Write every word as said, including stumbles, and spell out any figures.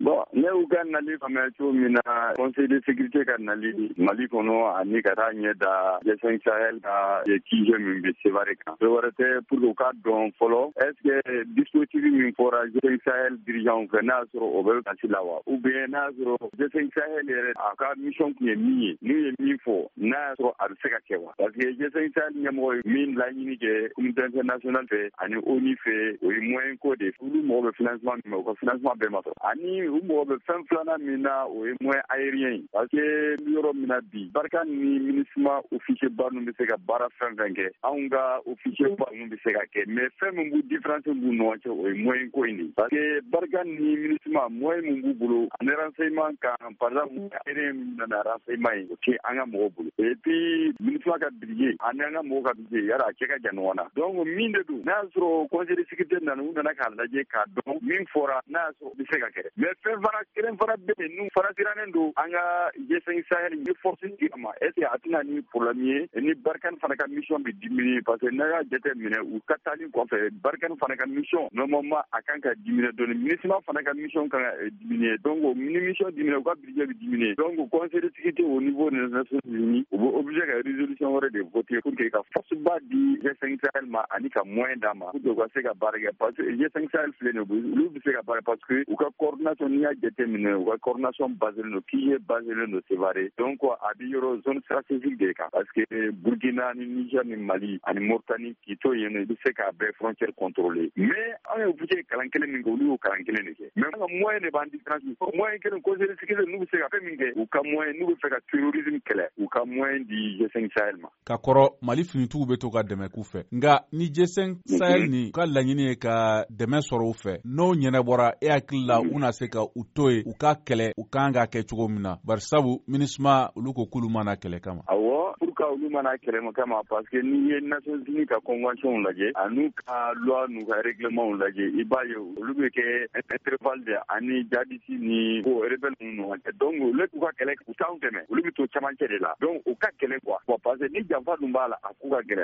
Bon ne u ka nali faamuya cogo min na conseil de sécurité ka nali Mali kɔnɔ ani ka taa ɲɛ da G cinq Sahel ka kije min bɛ Sevare kan dɔ wɛrɛ tɛ pour que u ka dɔn fɔlɔ est-ce que dispositif min fɔra G cinq Sahel dirigeant fɛ n'a y'a sɔrɔ o bɛ kasi la wa ou bien n'a y'a sɔrɔ G cinq Sahel yɛrɛ a ka mission tun ye min ye n'u ye min fɔ n'a y'a sɔrɔ a bɛ se ka kɛ wa parce que G cinq Sahel ɲɛmɔgɔ ye min laɲini kɛ communauté internationale fɛ ani O N U fɛ o ye moyen ko de olu mɔgɔ bɛ financement min u ka financement bɛɛ ma sɔrɔ ani u mɔgɔ bɛ fɛn filanan min na o ye moyen aérien ye parce que yɔrɔ min na bi Barkhane ni MINUSMA officier ba ninnu bɛ se ka baara fɛn fɛn kɛ anw ka officier ba ninnu bɛ se ka kɛ mais fɛn min b'u différence b'u ɲɔgɔn cɛ o ye moyen ko in de parce que Barkhane ni MINUSMA moyen min b'u bolo ani renseignement kan par exemple aérien min nana renseignement ye o tɛ an ka mɔgɔw bolo et puis MINUSMA ka budget ani an ka mɔgɔw ka budget yala a cɛ ka jan ɲɔgɔn na donc min de don n'a y'a sɔrɔ conseil de sécurité nana u nana k'a lajɛ k'a dɔn min fɔra n'a y'a sɔrɔ o bɛ se ka kɛ mais fɛn fana kelen fana bɛ yen n'u fana sirannen don an ka G cinq Sahel ye force di a ma est ce que a tɛna ni problème ye ni Barkhane fana ka mission bɛ diminuer parce que n'a y'a jate minɛ u ka taali kɔfɛ Barkhane fana ka mission normalement a kan ka diminuer donc MINUSMA fana ka mission kan ka diminuer donc ni mission diminuer u ka budget bɛ diminuer donc conseil de sécurité au niveau des Nations Unies u bɛ obligé ka résolution wɛrɛ de voter pour que ka force ba di G cinq Sahel ma ani ka moyen d'a ma pour que u ka se ka baara kɛ parce que G cinq Sahel filɛ nin ye olu bɛ se ka baara parce que u ka coordination n'i y'a jate minɛ u ka coordination basée don qui est basée don Sevare donc a bɛ yɔrɔ zone stratégique de kan parce que Burkina ni Niger ni Mali ani Mauritanie k'i to yen nɔ i bɛ se k'a bɛɛ frontière contrôler mais an ye officier kalan kelen min kɛ olu y'o kalan kelen de kɛ mais an ka moyen de b'an différence moyen kelen conseil de sécurité n'u bɛ se ka fɛn min kɛ u ka moyen n'u bɛ fɛ ka terrorisme kɛlɛ u ka moyen di G cinq Sahel ma. Ka kɔrɔ Mali finitigiw bɛ to ka dɛmɛ k'u fɛ nka ni G cinq Sahel ni u ka laɲini ye ka dɛmɛ sɔrɔ u fɛ n'o ɲɛnabɔra e hakili la u na se ka u to yen u ka kɛlɛ u kan ka kɛ cogo min na bari sabu MINUSMA olu ko k'olu mana kɛlɛ kama. Awɔ pour que olu mana kɛlɛ kama parce que n'i ye Nations Unies ka convention lajɛ ani ka loi n'u ka règlement lajɛ i b'a ye olu bɛ kɛ intervalle de ani jadisi ni ko rebelle ninnu ɲɔgɔn cɛ donc olu k'u ka kɛlɛ u t'anw dɛmɛ olu bɛ to camancɛ de la donc u ka kɛlɛ quoi parce que ni janfa dun b'a la a k'u ka gɛlɛn